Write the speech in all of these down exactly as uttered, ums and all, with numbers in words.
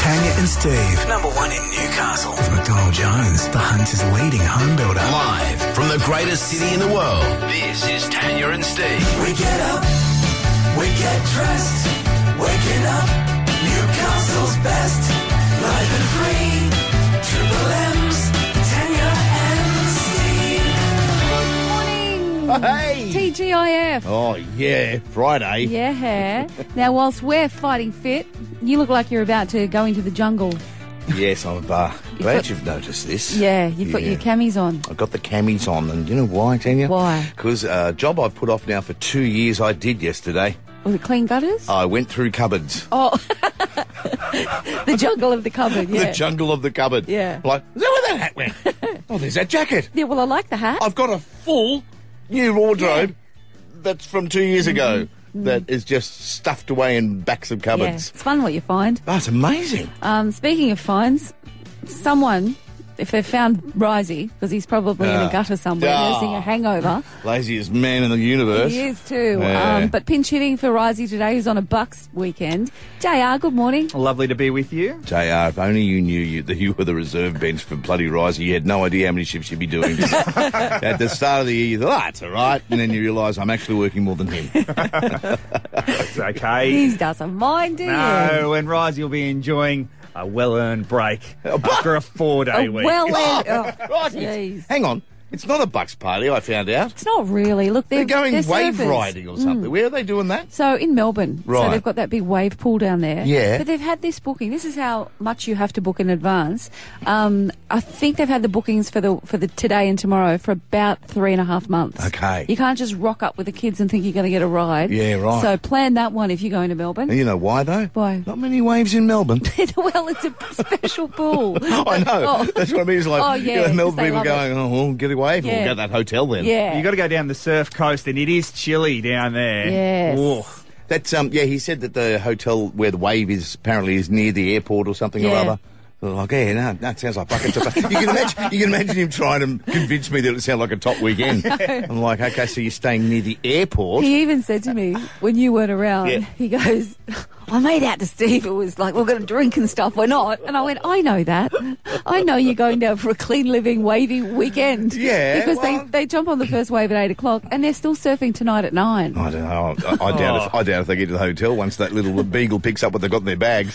Tanya and Steve. Number one in Newcastle. McDonald Jones, the Hunter's leading home builder. Live from the greatest city in the world, this is Tanya and Steve. We get up, we get dressed, waking up, Newcastle's best, live and free, Triple M's, Tanya and Steve. Good morning. Hey. T G I F. Oh, yeah, Friday. Yeah. Now, whilst we're fighting fit, you look like you're about to go into the jungle. Yes, I'm uh, glad got- you've noticed this. Yeah, you've got Yeah. your camis on. I've got the camis on, and you know why, Tanya? Why? Because a uh, job I've put off now for two years I did yesterday. Was it clean gutters? I went through cupboards. Oh, the jungle of the cupboard, yeah. The jungle of the cupboard. Yeah. Like, is that where that hat went? Oh, there's that jacket. Yeah, well, I like the hat. I've got a full new wardrobe that's from two years ago that is just stuffed away in backs of yeah, cupboards. it's fun what you find. Oh, it's amazing. Um, speaking of finds, someone, if they've found Risey, because he's probably in Ah. a gutter somewhere, Ah. nursing a hangover. Laziest man in the universe. He is too. Yeah. Um, but pinch hitting for Risey today, who's on a Bucks weekend. J R, good morning. Lovely to be with you. J R, if only you knew you, that you were the reserve bench for bloody Risey, you had no idea how many shifts you'd be doing. At the start of the year, you thought, oh, it's all right. And then you realise I'm actually working more than him. It's okay. He doesn't mind, do you? No, and Risey will be enjoying a well-earned break after a four-day A week. well end. Oh, Right, jeez. it's- hang on. It's not a Bucks party, I found out. It's not really. Look, they're, They're going they're wave surfers. riding or something. Where are they doing that? So in Melbourne, so Right. they've got that big wave pool down there. Yeah. But they've had this booking. This is how much you have to book in advance. Um, I think they've had the bookings for the for the today and tomorrow for about three and a half months. Okay. You can't just rock up with the kids and think you're going to get a ride. Yeah, right. So plan that one if you're going to Melbourne. And you know why, though? Why? Not many waves in Melbourne. Well, it's a special pool. I know. Oh. That's what I mean. It's like, Oh, you yeah, know, 'cause Melbourne they people love going, oh, well, get a wave. Yeah. We'll go to that hotel then. Yeah. you got to go down the surf coast, and it is chilly down there. Yes. Ooh. That's um yeah, he said that the hotel where the wave is apparently is near the airport or something or Yeah. other. So like, yeah, no, that sounds like buckets of fun. You can imagine you can imagine him trying to convince me that it sounded like a top weekend. I'm like, okay, so you're staying near the airport. He even said to me when you weren't around, Yeah. he goes, I made out to Steve it was like we're going to drink and stuff. We're not. And I went, I know that. I know you're going down for a clean living, wavy weekend. Yeah, Because well- they, they jump on the first wave at eight o'clock and they're still surfing tonight at nine. I don't know. I, I doubt if I doubt if they get to the hotel once that little beagle picks up what they've got in their bags.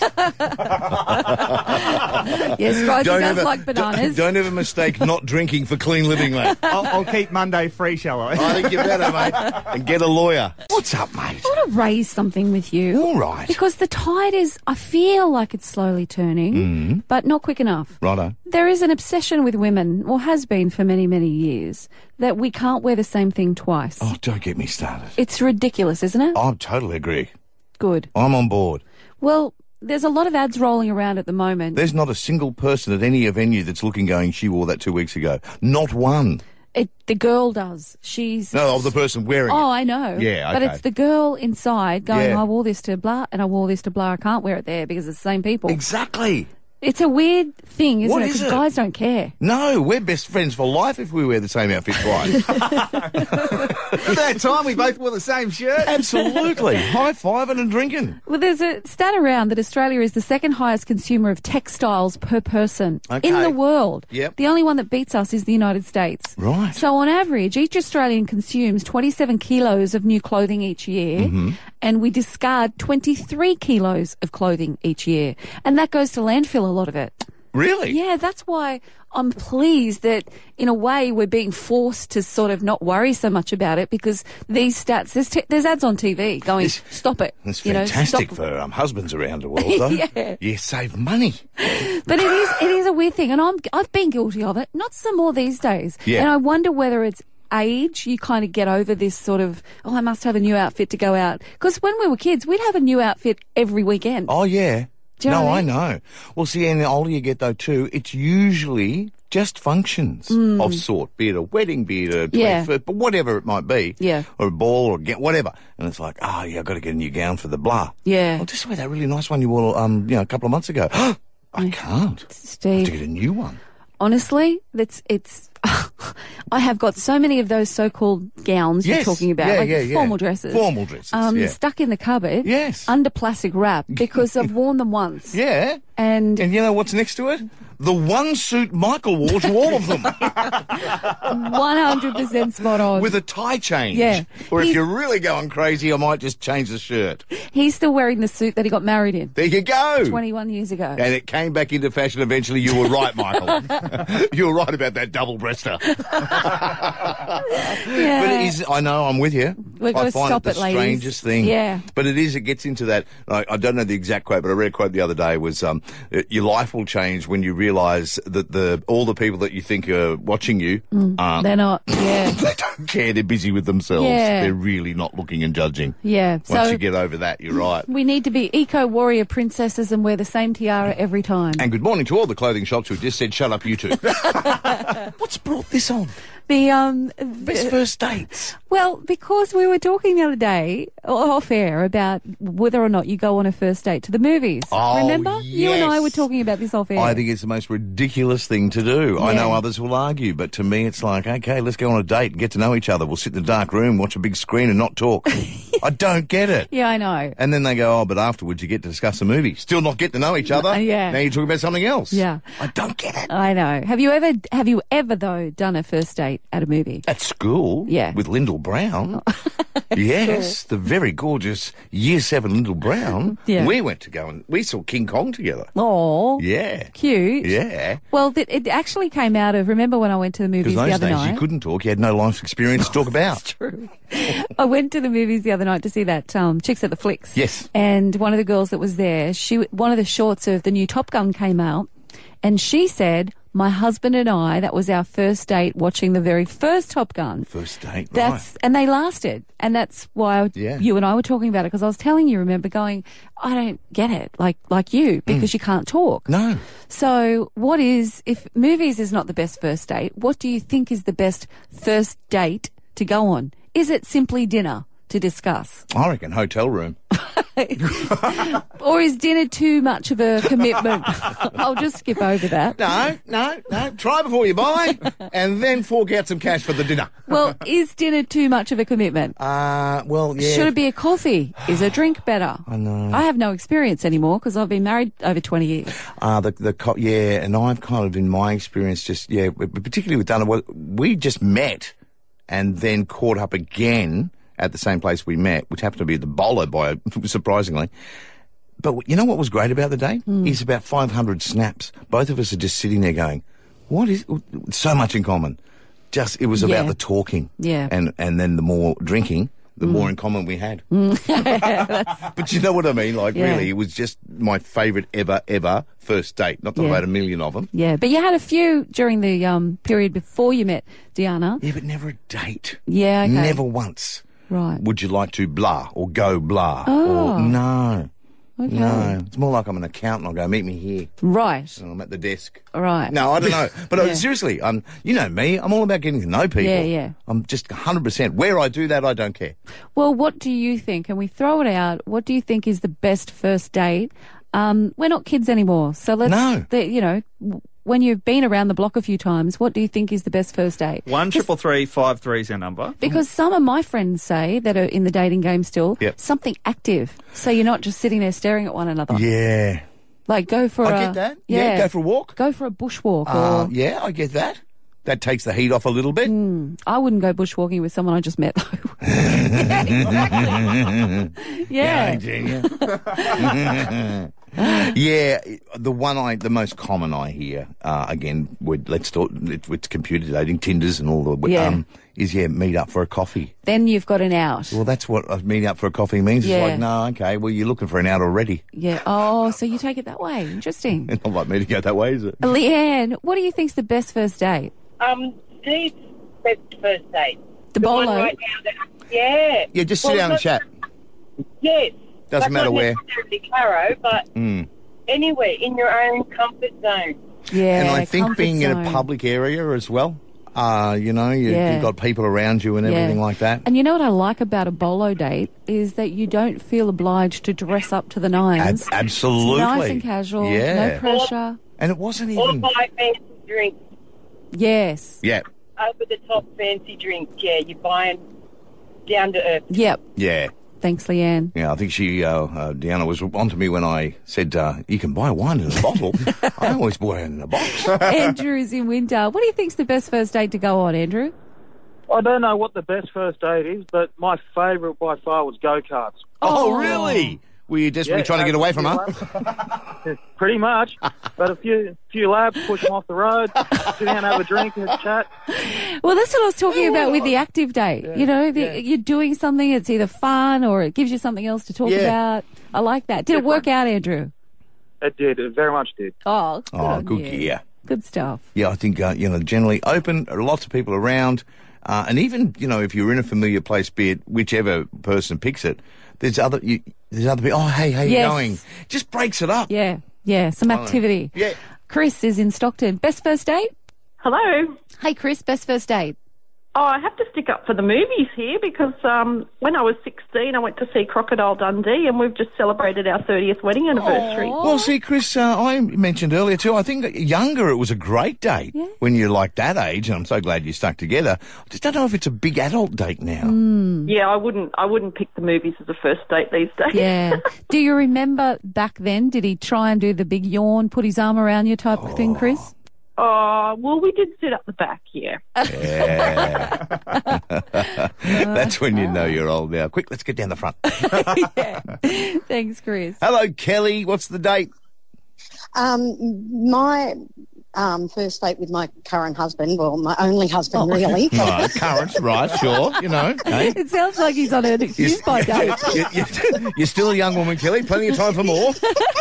Yes, Risey does like bananas. Don't, don't ever mistake not drinking for clean living, mate. I'll, I'll keep Monday free, shall I? I think you better, mate. And get a lawyer. What's up, mate? I want to raise something with you. All right. Because the tide is, I feel like it's slowly turning, Mm-hmm. but not quick enough. Righto. There is an obsession with women, or has been for many, many years, that we can't wear the same thing twice. Oh, don't get me started. It's ridiculous, isn't it? I totally agree. Good. I'm on board. Well, there's a lot of ads rolling around at the moment. There's not a single person at any venue that's looking going, she wore that two weeks ago. Not one. It, the girl does. She's... No, of the person wearing Oh, it. I know. Yeah, But okay. it's the girl inside going, Yeah. I wore this to blah, and I wore this to blah. I can't wear it there because it's the same people. Exactly. It's a weird thing, isn't What it? is Because it? guys don't care. No, we're best friends for life if we wear the same outfit twice. At that time, we both wore the same shirt. Absolutely. High-fiving and drinking. Well, there's a stat around that Australia is the second highest consumer of textiles per person Okay. in the world. Yep. The only one that beats us is the United States. Right. So on average, each Australian consumes twenty-seven kilos of new clothing each year, Mm-hmm. and we discard twenty-three kilos of clothing each year. And that goes to landfill, a lot of it. Really? Yeah, that's why I'm pleased that, in a way, we're being forced to sort of not worry so much about it, because these stats, there's, t- there's ads on T V going, It's- stop it. It's you know, fantastic stop. for um, husbands around the world, though. Yeah. You save money. But it is it is a weird thing, and I'm I've been guilty of it. Not some more these days. Yeah. And I wonder whether it's age. You kind of get over this sort of, oh, I must have a new outfit to go out. Because when we were kids, we'd have a new outfit every weekend. Oh, yeah. Do you know no, what I I mean? know. Well, see, and the older you get, though, too, it's usually just functions of sort, be it a wedding, be it a Mm. Yeah. twenty-first, but whatever it might be. Yeah. Or a ball or get whatever. And it's like, oh, yeah, I've got to get a new gown for the blah. Yeah. Well, just wear that really nice one you wore, um, you know, a couple of months ago. I can't. I have Steve, to get a new one. honestly, that's it's. I have got so many of those so-called gowns Yes. you're talking about, Yeah, like yeah, yeah. formal dresses. Formal dresses, Um, yeah. stuck in the cupboard. Yes. Under plastic wrap because I've worn them once. Yeah. And And you know what's next to it? The one suit Michael wore to all of them. one hundred percent spot on. With a tie change. Yeah. Or if He- you're really going crazy, I might just change the shirt. He's still wearing the suit that he got married in There you go. twenty-one years ago. And it came back into fashion eventually. You were right, Michael. You were right about that double-breaster. Yeah. But it is, I know, I'm with you. We've got I to find stop it it, the ladies. strangest thing. Yeah. But it is, it gets into that, like, I don't know the exact quote, but I read a quote the other day was, um, your life will change when you realise that the all the people that you think are watching you aren't. They're not. Yeah. They don't care. They're busy with themselves. Yeah. They're really not looking and judging. Yeah. Once So you get over that, you're right. we need to be eco-warrior princesses and wear the same tiara every time. And good morning to all the clothing shops who just said, shut up, you two. What's brought this on? The um, Best the- first dates. well, because we were talking the other day off air about whether or not you go on a first date to the movies. Oh, Remember, you and I yes. were talking about this off air. I think it's the most ridiculous thing to do. I Yeah. know others will argue, but to me it's like, okay, let's go on a date and get to know each other. We'll sit in the dark room, watch a big screen and not talk. I don't get it. Yeah, I know. And then they go, oh, but afterwards you get to discuss the movie. Still not get to know each other. Uh, yeah. Now you're talking about something else. Yeah. I don't get it. I know. Have you ever, have you ever though done a first date at a movie? At school, Yeah. with Lyndall Brown. Yes, the very gorgeous Year Seven Lyndall Brown. Yeah. We went to go and we saw King Kong together. Oh, Yeah. cute. Yeah. Well, th- it actually came out of. Remember when I went to the movies Because the those other days night? you couldn't talk. You had no life experience to talk about. True. I went to the movies the other night to see that um, Chicks at the Flicks. Yes. And one of the girls that was there, she one of the shorts of the new Top Gun came out, and she said, "My husband and I, that was our first date watching the very first Top Gun." First date, That's and they lasted, and that's why Yeah. you and I were talking about it because I was telling you. Remember going, I don't get it, like like you, because you can't talk. No. So, what is if movies is not the best first date? What do you think is the best first date to go on? Is it simply dinner to discuss, I reckon hotel room. or is dinner too much of a commitment? I'll just skip over that. No, no, no. Try before you buy, and then fork out some cash for the dinner. Well, is dinner too much of a commitment? Uh, well, yeah. Should it be a coffee? Is a drink better? I know. I have no experience anymore because I've been married over twenty years. Uh, the, the, co- yeah, and I've kind of, in my experience, just, yeah, particularly with Dana, well, we just met and then caught up again at the same place we met, which happened to be at the Bolo, by surprisingly. But you know what was great about the date? Mm. Is about five hundred snaps. Both of us are just sitting there going, what is, so much in common. Just, it was about Yeah. the talking. Yeah. And, and then the more drinking, the more in common we had. But you know what I mean? Like, Yeah. really, it was just my favourite ever, ever first date. Not that Yeah. I've had a million of them. Yeah, but you had a few during the um, period before you met Diana. Yeah, but never a date. Yeah, okay. Never once. Right. Would you like to blah or go blah? Oh. Or no. Okay. No. It's more like I'm an accountant. I'll go, meet me here. Right. And I'm at the desk. Right. No, I don't know. But uh, Yeah. seriously, um, you know me. I'm all about getting to know people. Yeah, yeah. I'm just one hundred percent. Where I do that, I don't care. Well, what do you think? And we throw it out. What do you think is the best first date? Um, we're not kids anymore, so let's. No. The, you know, w- when you've been around the block a few times, what do you think is the best first date? One triple three five three is our number. Because some of my friends say that are in the dating game still, Yep. something active, so you're not just sitting there staring at one another. Yeah. Like go for I a get that. Yeah, go for a walk. Go for a bushwalk, Uh, or yeah, I get that. That takes the heat off a little bit. I wouldn't go bushwalking with someone I just met though. Yeah, exactly. Yeah. Yeah, the one I, the most common I hear, uh, again, with, let's talk, it, with computer dating, Tinders and all the, Yeah. um, is yeah, meet up for a coffee. Then you've got an out. Well, that's what uh, meeting up for a coffee means. Yeah. It's like, no, okay, well, you're looking for an out already. Yeah. Oh, so you take it that way. Interesting. Not like me to go that way, is it? Leanne, what do you think's the best first date? Um, Steve's best first date. The one bolo. right now that, yeah. Yeah, just sit Well, down and not- chat. Yes. Doesn't but matter not where. necessarily Caro, but Mm. anywhere in your own comfort zone. Yeah. And I think comfort being in a zone. public area as well, uh, you know, you, Yeah. you've got people around you and Yeah. everything like that. And you know what I like about a bolo date is that you don't feel obliged to dress up to the nines. Ab- absolutely. It's nice and casual. Yeah. No pressure. And it wasn't Or even... buy fancy drinks. Yes. Yeah, Over the top fancy drink. Yeah, you're buying down to earth. Yep. yeah. Thanks, Leanne. Yeah, I think she, uh, uh, Deanna, was onto me when I said, uh, you can buy wine in a bottle. I always buy it in a box. Andrew's in Winter. What do you think's the best first date to go on, Andrew? I don't know what the best first date is, but my favourite by far was go-karts. Oh, really? Were you desperately Yeah, trying to get away from her? her? Pretty much. But a few few laps, push them off the road, sit down, have a drink, and chat. Well, that's what I was talking about with the active date. you know, the, yeah. you're doing something, it's either fun or it gives you something else to talk Yeah. about. I like that. Did it work out, Andrew? It did. It very much did. Oh, good Oh, on good you. gear. Good stuff. Yeah, I think, uh, you know, generally open, lots of people around, uh, and even, you know, if you're in a familiar place, be it whichever person picks it, there's other, you, there's other people, oh, hey, how you Yes. going? Just breaks it up. Yeah, yeah, some activity. Yeah. Chris is in Stockton. Best first date? Hello. Hey, Chris, best first date? Oh, I have to stick up for the movies here because um, when I was sixteen, I went to see Crocodile Dundee, and we've just celebrated our thirtieth wedding anniversary. Well, see, Chris, uh, I mentioned earlier too, I think younger it was a great date Yeah. when you're like that age, and I'm so glad you stuck together. I just don't know if it's a big adult date now. Mm. Yeah, I wouldn't. I wouldn't pick the movies as a first date these days. Yeah. Do you remember back then, did he try and do the big yawn, put his arm around you type of thing, Chris? Oh, well, we did sit up the back. Yeah. Yeah. That's when you know you're old now. Quick, let's get down the front. Thanks, Chris. Hello, Kelly. What's the date? Um, my um, first date with my current husband, well, my only husband, really. Right, current, right, sure, you know. Hey. It sounds like he's on an excuse by date. you, you, you're still a young woman, Kelly. Plenty of time for more.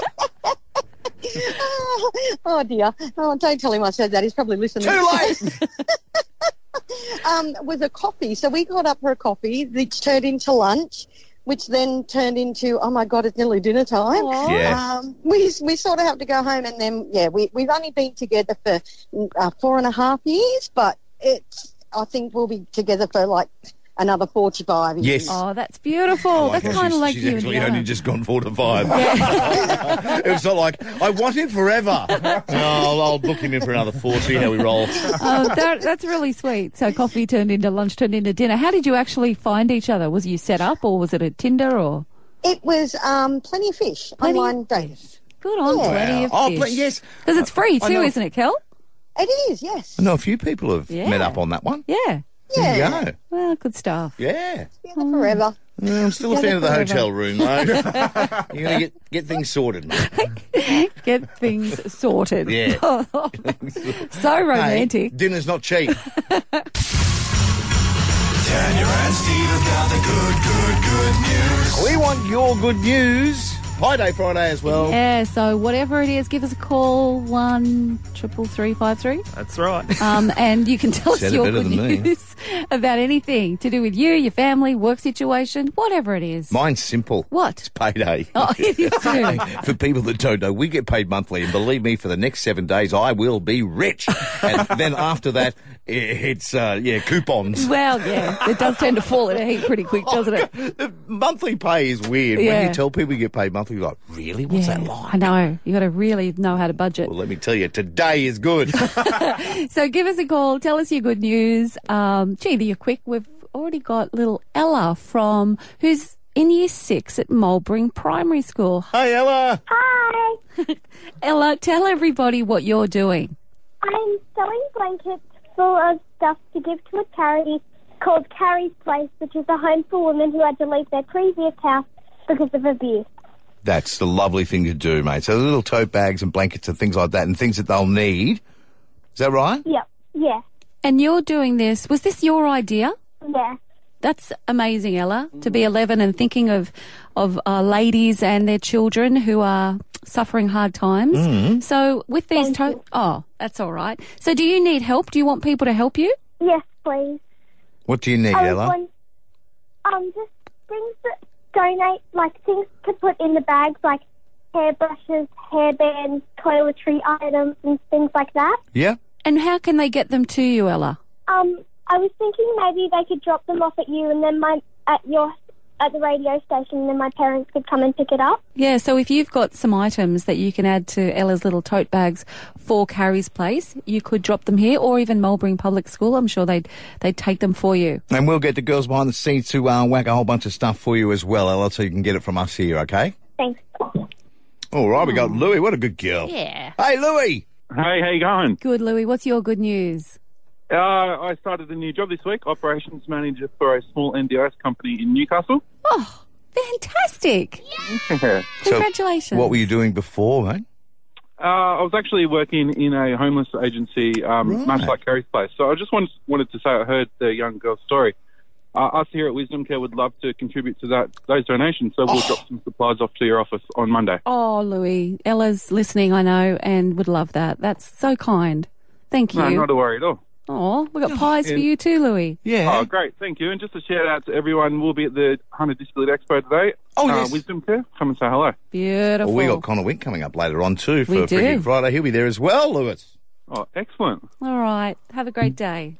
Oh, dear. Oh, don't tell him I said that. He's probably listening. Too late. um, was a coffee. So we got up for a coffee, which turned into lunch, which then turned into, oh, my God, it's nearly dinner time. Yeah. Um, we we sort of have to go home, and then, yeah, we, we've only been together for uh, four and a half years, but it's, I think we'll be together for, like, another forty-five years. Yes. Oh, that's beautiful. I like That's how kind of she's- like she's you and actually Diana. only just gone four to five. It's not like, I want him forever. No, I'll, I'll book him in for another four, see how we roll. Oh, that, that's really sweet. So coffee turned into lunch, turned into dinner. How did you actually find each other? Was you set up or was it a Tinder or? It was um, Plenty of Fish, Plenty of online dating. Good on Yeah. plenty of Oh, fish. pl- yes. Because it's free I too, know. isn't it, Kel? It is, yes. I know a few people have Yeah. met up on that one. Yeah. There Yeah. you go. Well, good stuff. Yeah. Together forever. Yeah, I'm still a Together fan of the forever. hotel room, though. You're going to get, get things sorted, mate. Get things sorted. Yeah. So romantic. Hey, dinner's not cheap. Tanya and Steve have got the good, good, good news. We want your good news. Pie Day Friday as well. Yeah, so whatever it is, give us a call, one triple three five three. That's right. Um, and you can tell us Said it your better good than me. news about anything to do with you, your family, work situation, whatever it is. Mine's simple. What? It's payday. Oh, it is too. For people that don't know, we get paid monthly, and believe me, for the next seven days, I will be rich. And then after that, i- it's, uh, yeah, coupons. Well, yeah, it does tend to fall in a heap pretty quick, doesn't it? The monthly pay is weird. When Yeah. you tell people you get paid monthly, you're like, really? What's Yeah, that like? I know. You got to really know how to budget. Well, let me tell you, today is good. So give us a call. Tell us your good news. Um, gee, you're quick. We've already got little Ella from who's in year six at Mulbring Primary School. Hey, Ella. Hi, Ella, tell everybody what you're doing. I'm sewing blankets full of stuff to give to a charity called Carrie's Place, which is a home for women who had to leave their previous house because of abuse. That's the lovely thing to do, mate. So the little tote bags and blankets and things like that and things that they'll need. Is that right? Yep, yeah, And you're doing this. Was this your idea? yeah. That's amazing, Ella, to be eleven and thinking of of uh, ladies and their children who are suffering hard times. Mm. So with these, Thank to- you. oh, that's all right. So do you need help? Do you want people to help you? Yes, please. What do you need, I was Ella? want- um, just things that donate, like things to put in the bags, like hairbrushes, hairbands, toiletry items, and things like that. Yeah? And how can they get them to you, Ella? Um, I was thinking maybe they could drop them off at you, and then my at your at the radio station, and then my parents could come and pick it up. Yeah, so if you've got some items that you can add to Ella's little tote bags for Carrie's place, you could drop them here, or even Mulberry Public School. I'm sure they'd they'd take them for you. And we'll get the girls behind the scenes to uh, whack a whole bunch of stuff for you as well, Ella, so you can get it from us here, okay? Thanks. All right, we got Louie. What a good girl. Yeah. Hey, Louie. Hey, how you going? Good, Louie. What's your good news? Uh, I started a new job this week, operations manager for a small N D I S company in Newcastle. Oh, fantastic. Yeah. Congratulations. So what were you doing before, mate? Uh, I was actually working in a homeless agency, um, Right. much like Carrie's place. So I just wanted, wanted to say I heard the young girl's story. Uh, us here at Wisdom Care would love to contribute to that those donations, so we'll Oh. drop some supplies off to your office on Monday. Oh, Louie. Ella's listening, I know, and would love that. That's so kind. Thank you. No, not a worry at all. Oh, we've got pies for and- you too, Louie. Yeah. Oh, great, thank you. And just a shout out to everyone, we'll be at the Hunter Disability Expo today. Oh, uh, yes. Wisdom Care, come and say hello. Beautiful. Well, we got Connor Wink coming up later on too for We do. Freaking Friday. He'll be there as well, Lewis. Oh, excellent. All right. Have a great day.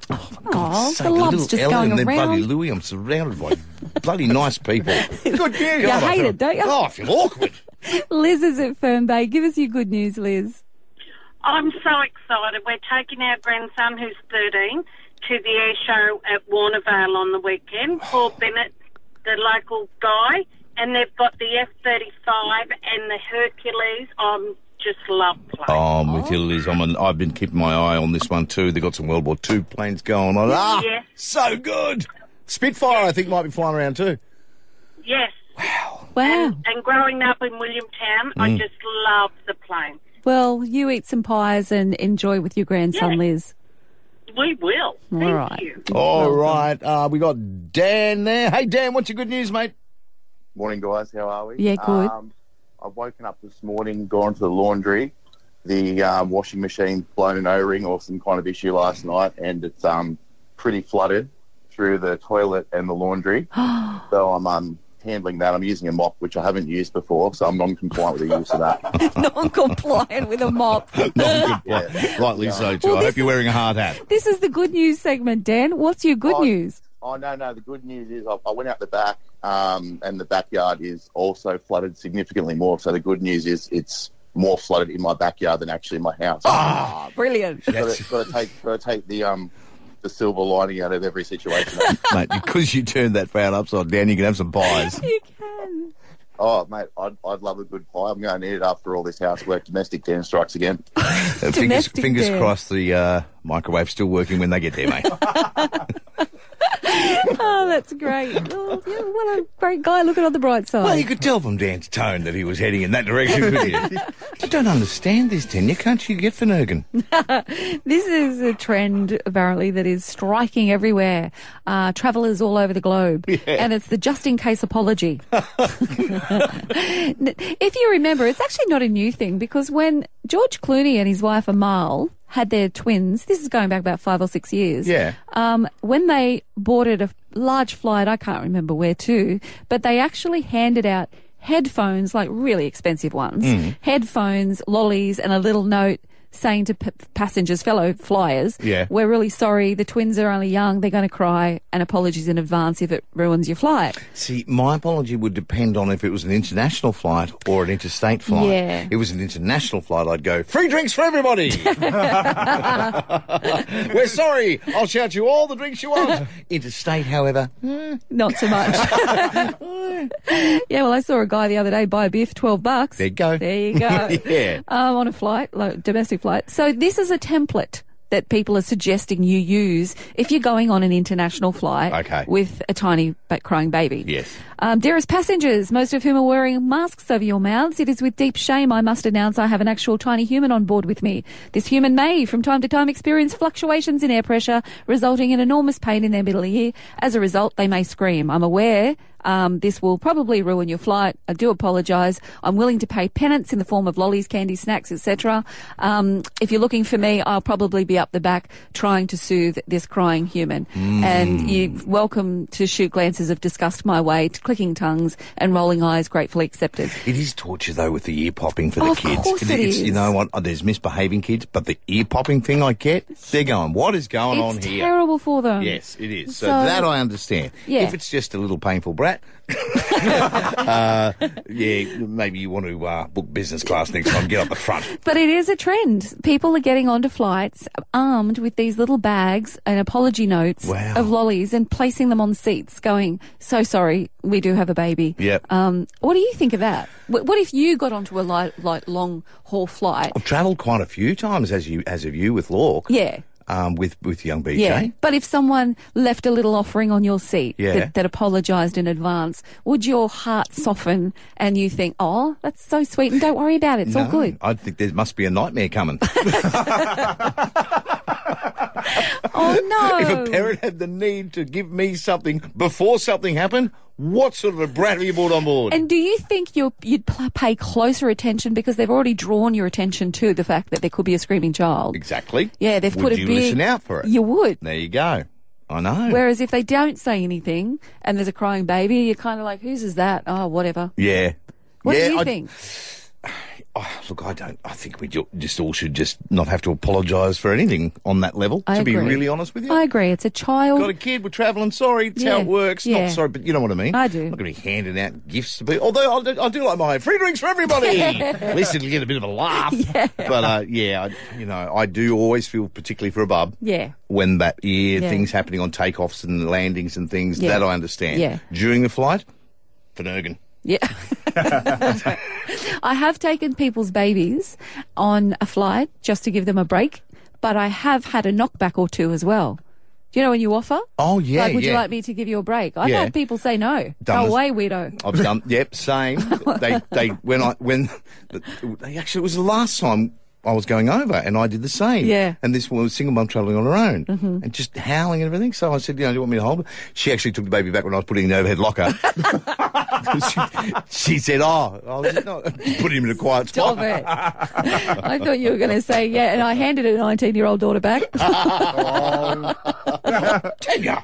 Oh, Say, the love's little just Ella going and then bloody around. Louie, I'm surrounded by bloody nice people. Good news. You hate it, don't you? Oh, I feel awkward. Liz is at Fern Bay. Give us your good news, Liz. I'm so excited. We're taking our grandson, who's thirteen, to the air show at Warnervale on the weekend. Paul Bennett, the local guy, and they've got the F thirty-five and the Hercules. I'm just love planes. Oh, I'm with you, Liz. I'm an, I've been keeping my eye on this one too. They've got some World War Two planes going on. Ah, Yeah. so good. Spitfire, I think, might be flying around too. Yes. Wow. Wow. And, and growing up in Williamtown, I Mm. just love the plane. Well, you eat some pies and enjoy with your grandson, Yeah. Liz. We will. All Thank right. you. All right. Uh, we got Dan there. Hey, Dan, what's your good news, mate? Morning, guys. How are we? Yeah, good. Um, I've woken up this morning, gone to the laundry. The um, washing machine blown an O-ring or some kind of issue last night, and it's um, pretty flooded through the toilet and the laundry. So I'm um, handling that. I'm using a mop, which I haven't used before, so I'm non-compliant with the use of that. Non-compliant with a mop. Non-compliant. Rightly so, too. Well, I this hope you're wearing a hard hat. This is the good news segment, Dan. What's your good Oh, news? Oh, no, no. The good news is I, I went out the back, um, and the backyard is also flooded significantly more. So the good news is it's more flooded in my backyard than actually in my house. Ah, brilliant. Got to, got to take, got to take the um, the silver lining out of every situation. Mate, because you turned that frown upside down, you can have some pies. You can. Oh, mate, I'd, I'd love a good pie. I'm going to eat it after all this housework. Domestic Dan strikes again. Uh, fingers Domestic fingers Dan. crossed the uh, microwave's still working when they get there, mate. Oh, that's great. Oh, yeah, what a great guy. Looking on the bright side. Well, you could tell from Dan's tone that he was heading in that direction, couldn't you? You don't understand this, Tanya. Can't you get Finnegan? This is a trend, apparently, that is striking everywhere. Uh, travellers all over the globe. And it's the just-in-case apology. If you remember, it's actually not a new thing, because when George Clooney and his wife Amal had their twins, this is going back about five or six years. Yeah. Um, when they boarded a large flight, I can't remember where to, but they actually handed out headphones, like really expensive ones, Mm. headphones, lollies, and a little note saying to p- passengers, fellow flyers, Yeah. we're really sorry, the twins are only young, they're going to cry, and apologies in advance if it ruins your flight. See, my apology would depend on if it was an international flight or an interstate flight. Yeah. If it was an international flight, I'd go, free drinks for everybody! We're sorry, I'll shout you all the drinks you want. Interstate, however, Not so much. Yeah, well, I saw a guy the other day buy a beer for twelve bucks. there you go. There you go. Yeah. Um, on a flight, like domestic flight. So this is a template that people are suggesting you use if you're going on an international flight Okay. with a tiny but crying baby. Yes. Um, dearest passengers, most of whom are wearing masks over your mouths, it is with deep shame I must announce I have an actual tiny human on board with me. This human may, from time to time, experience fluctuations in air pressure, resulting in enormous pain in their middle ear. As a result, they may scream. I'm aware um, this will probably ruin your flight. I do apologise. I'm willing to pay penance in the form of lollies, candy, snacks, et cetera. Um, if you're looking for me, I'll probably be up the back trying to soothe this crying human. Mm. And you're welcome to shoot glances of disgust my way, to clicking tongues and rolling eyes, gratefully accepted. It is torture, though, with the ear popping for the Of kids. course it It's- is. You know what? Oh, there's misbehaving kids, but the ear popping thing I get, they're going, what is going on It's here? terrible for them. Yes, it is. So, So- that I understand. Yeah. If it's just a little painful brat, flat. uh, yeah, maybe you want to uh, book business class next time. Get up the front. But it is a trend. People are getting onto flights armed with these little bags and apology notes Wow. of lollies and placing them on seats going, so sorry, we do have a baby. Yep. Um, what do you think of that? Wh- What if you got onto a light, light, long haul flight? I've travelled quite a few times, as you as have you with Lork. Yeah. Um, with with young B J. Yeah, but if someone left a little offering on your seat Yeah. that, that apologised in advance, would your heart soften and you think, oh, that's so sweet and don't worry about it, it's no, all good? I think there must be a nightmare coming. Oh, no. If a parent had the need to give me something before something happened, what sort of a brat have you brought on board? And do you think you're, you'd pl- pay closer attention because they've already drawn your attention to the fact that there could be a screaming child? Exactly. Yeah, they've Would put a you big... listen out for it? You would. There you go. I know. Whereas if they don't say anything and there's a crying baby, you're kind of like, whose is that? Oh, whatever. Yeah. What yeah, do you I, think? Oh, look, I don't. I think we ju- just all should just not have to apologise for anything on that level. I to agree. be really honest with you, I agree. It's a child. got a kid. We're travelling. Sorry, it's Yeah, how it works. yeah. Not sorry, but you know what I mean. I do. I'm not going to be handing out gifts to people. Although I do, I do like my free drinks for everybody. At least it'll get a bit of a laugh. Yeah. But uh, yeah, I, you know, I do always feel, particularly for a bub, Yeah. when that yeah, Yeah. things happening on takeoffs and landings and things. Yeah. That I understand. Yeah. During the flight, Finnegan. Yeah. I have taken people's babies on a flight just to give them a break, but I have had a knockback or two as well. Do you know when you offer? Oh yeah, Like, would yeah. you like me to give you a break? I've Yeah. had people say no. Done Go this- away, weirdo. I've done. Yep, same. They, they, when I, when, they actually, it was the last time I was going over, and I did the same. Yeah. And this woman was single mum travelling on her own, Mhm. and just howling and everything. So I said, you know, do you want me to hold her? She actually took the baby back when I was putting it in the overhead locker. she, she said, "Oh, I was no, put him in a quiet spot." Stop it. I thought you were going to say, yeah, and I handed a nineteen-year-old daughter back. Tanya.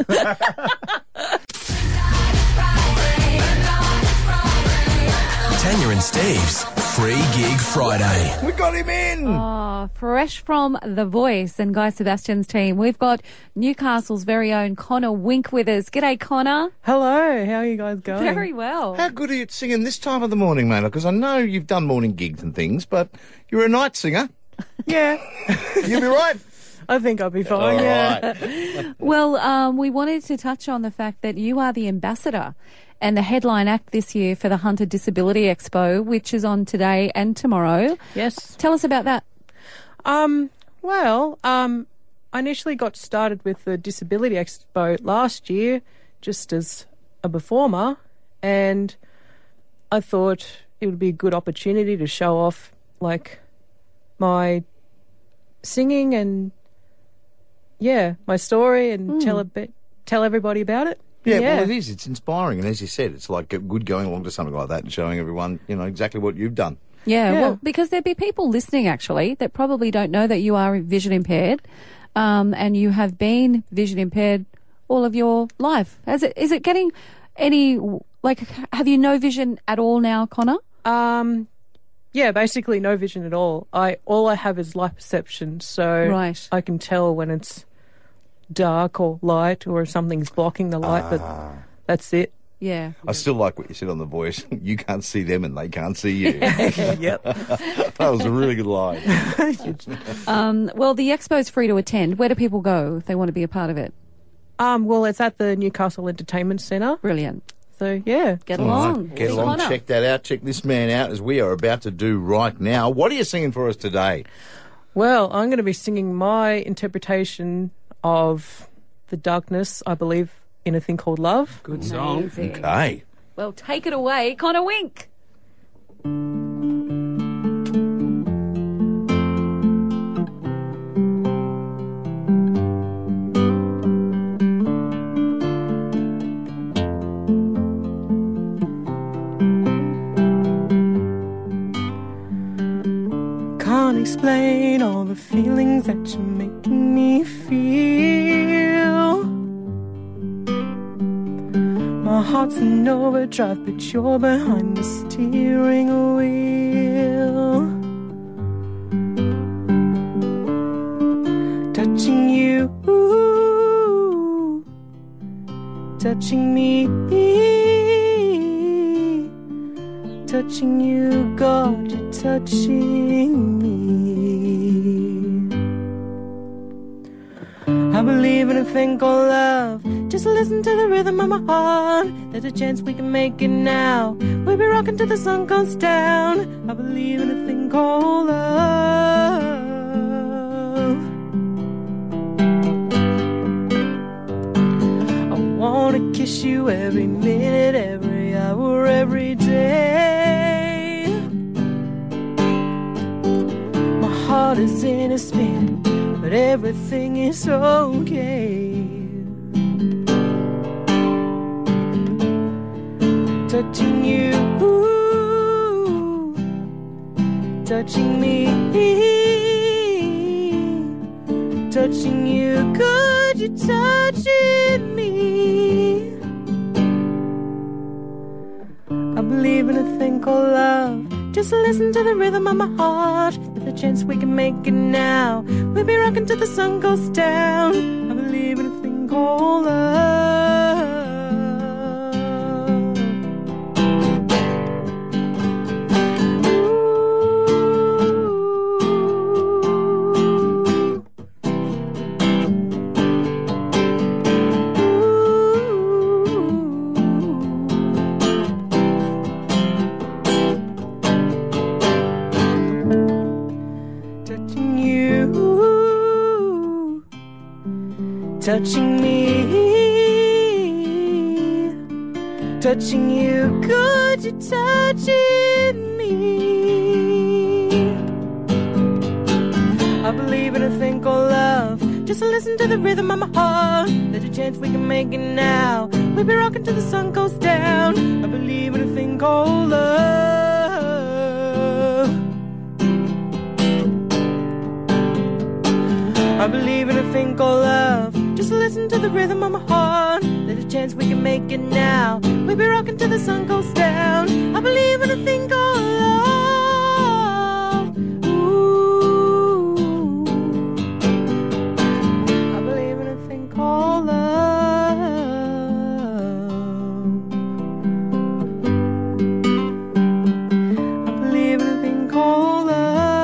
Tanya and Steve's Free Gig Friday. We got him in. Oh, fresh from The Voice and Guy Sebastian's team, we've got Newcastle's very own Connor Wink with us. G'day, Connor. Hello, how are you guys going? Very well. How good are you at singing this time of the morning, mate? Because I know you've done morning gigs and things, but you're a night singer. Yeah. You'll be right. I think I'll be fine, All yeah. right. Well, um, we wanted to touch on the fact that you are the ambassador and the headline act this year for the Hunter Disability Expo, which is on today and tomorrow. Yes. Tell us about that. Um, well, um, I initially got started with the Disability Expo last year just as a performer, and I thought it would be a good opportunity to show off, like, my singing and, yeah, my story and Mm. tell a bit, tell everybody about it. Yeah, well, it is. It's inspiring. And as you said, it's like good going along to something like that and showing everyone, you know, exactly what you've done. Yeah, Yeah. well, because there'd be people listening, actually, that probably don't know that you are vision impaired, um, and you have been vision impaired all of your life. Is it, is it getting any, like, have you no vision at all now, Connor? Um, yeah, basically no vision at all. I all I have is light perception, so Right. I can tell when it's dark or light or if something's blocking the light, Ah. but that's it. Yeah. I still like what you said on The Voice. You can't see them and they can't see you. Yep. That was a really good line. Um, well, the expo's free to attend. Where do people go if they want to be a part of it? Um, well, it's at the Newcastle Entertainment Centre. Brilliant. So yeah, Get All along. right, get See along, Connor. check that out. Check this man out as we are about to do right now. What are you singing for us today? Well, I'm going to be singing my interpretation of the darkness, I believe, in a thing called love. Good song. Amazing. Okay. Well, take it away, Connor Wink. Can't explain all the feelings that you're making me feel. My heart's in overdrive, but you're behind the steering wheel. Touching you, touching me. touching you, God, you're touching me. I believe in a thing called love. Just listen to the rhythm of my heart. There's a chance we can make it now. We'll be rocking till the sun goes down. I believe in a thing called love. I wanna kiss you every minute, every hour, every day. My heart is in a spin, but everything is okay. Touching you, ooh, touching me, touching you, good, you're touching me. I believe in a thing called love. Just listen to the rhythm of my heart. There's a chance we can make it now. We'll be rocking till the sun goes down. I believe in a thing called love. Touching me, touching you, good, you're touching me. I believe in a thing called love. Just listen to the rhythm of my heart. There's a chance we can make it now. We'll be rocking till the sun goes down. I believe in a thing called love. I believe in a thing called love. Just listen to the rhythm of my heart. There's a chance we can make it now. We'll be rocking till the sun goes down. I believe in a thing called love. Ooh. I believe in a thing called love. I believe in a thing called love.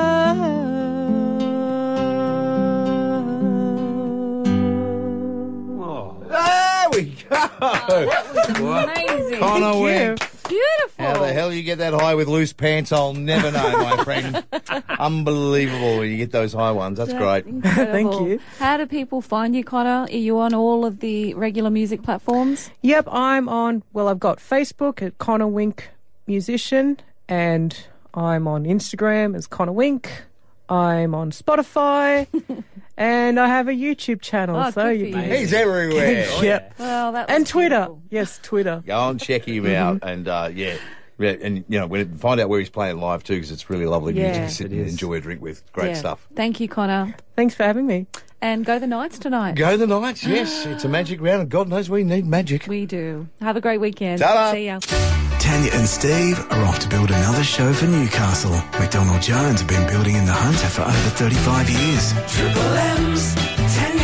That was amazing. Connor went. Beautiful. How the hell you get that high with loose pants, I'll never know, my friend. Unbelievable when you get those high ones. That's great. Thank you. How do people find you, Connor? Are you on all of the regular music platforms? Yep, I'm on, well, I've got Facebook at Connor Wink Musician, and I'm on Instagram as Connor Wink. I'm on Spotify, and I have a YouTube channel. Oh, so good you for can. you. He's everywhere. Oh, yep. Well, that was And Twitter. beautiful. Yes, Twitter. Go and check him out, and uh, yeah. Yeah, and you know, when find out where he's playing live too, because it's really lovely Yeah. music to sit and enjoy a drink with. Great Yeah. stuff. Thank you, Connor. Thanks for having me. And go the Knights tonight. Go the Knights, yes. It's a magic round, and God knows we need magic. We do. Have a great weekend. Ta-da. See ya. Tanya and Steve are off to build another show for Newcastle. McDonald Jones have been building in the Hunter for over thirty-five years. Triple M's, Tanya